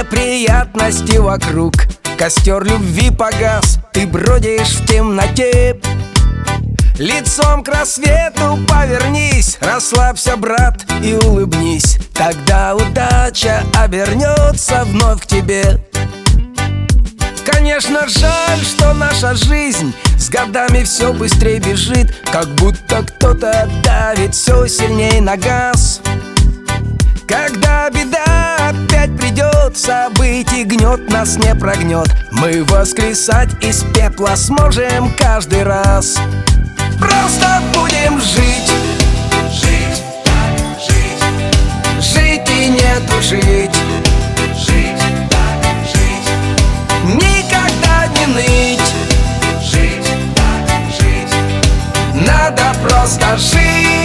неприятности вокруг. Костер любви погас, ты бродишь в темноте. Лицом к рассвету повернись, расслабься, брат, и улыбнись. Тогда удача обернется вновь к тебе. Конечно, жаль, что наша жизнь с годами все быстрее бежит, как будто кто-то давит все сильнее на газ. Когда беда опять придет, событий гнет нас не прогнет. Мы воскресать из пепла сможем каждый раз. Просто будем жить, Жить, так жить, жить и не тужить, жить, так жить, никогда не ныть. жить, так жить, Надо просто жить.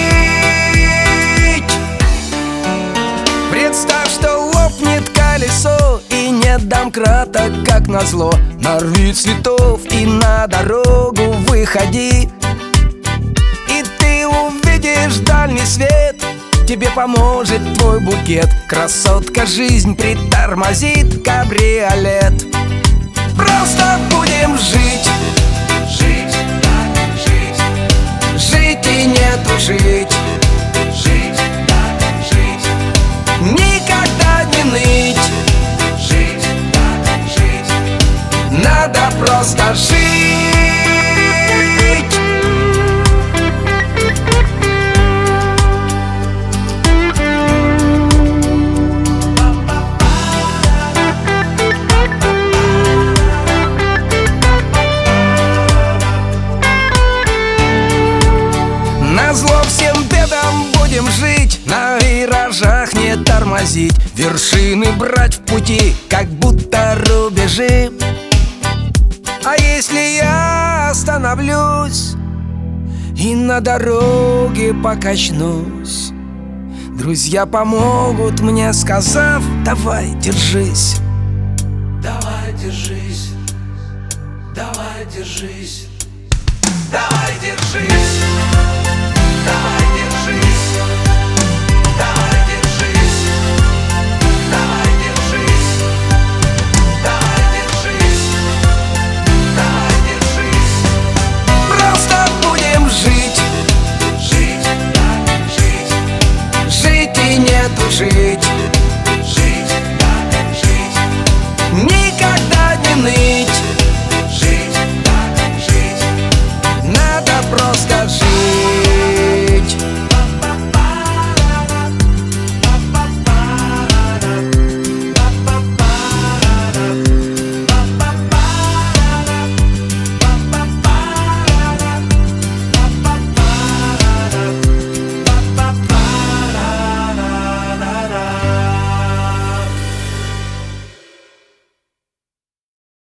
Представь, что лопнет колесо и нет домкрата, как назло. Нарви цветов и на дорогу выходи. И ты увидишь дальний свет, тебе поможет твой букет. Красотка жизнь притормозит кабриолет. Просто будем жить, жить, так жить, жить и не тужить, жить, так жить, никогда не ныть. жить, так жить, Надо просто жить. Назло всем бедам будем жить, на виражах не тормозить, вершины брать в пути, как будто рубежи. А если я остановлюсь и на дороге покачнусь, друзья помогут мне, сказав: давай, держись. давай держись, давай держись, давай держись, давай держись, давай держись, давай держись, давай держись, давай держись, Просто будем жить, жить, так жить, жить и не тужить.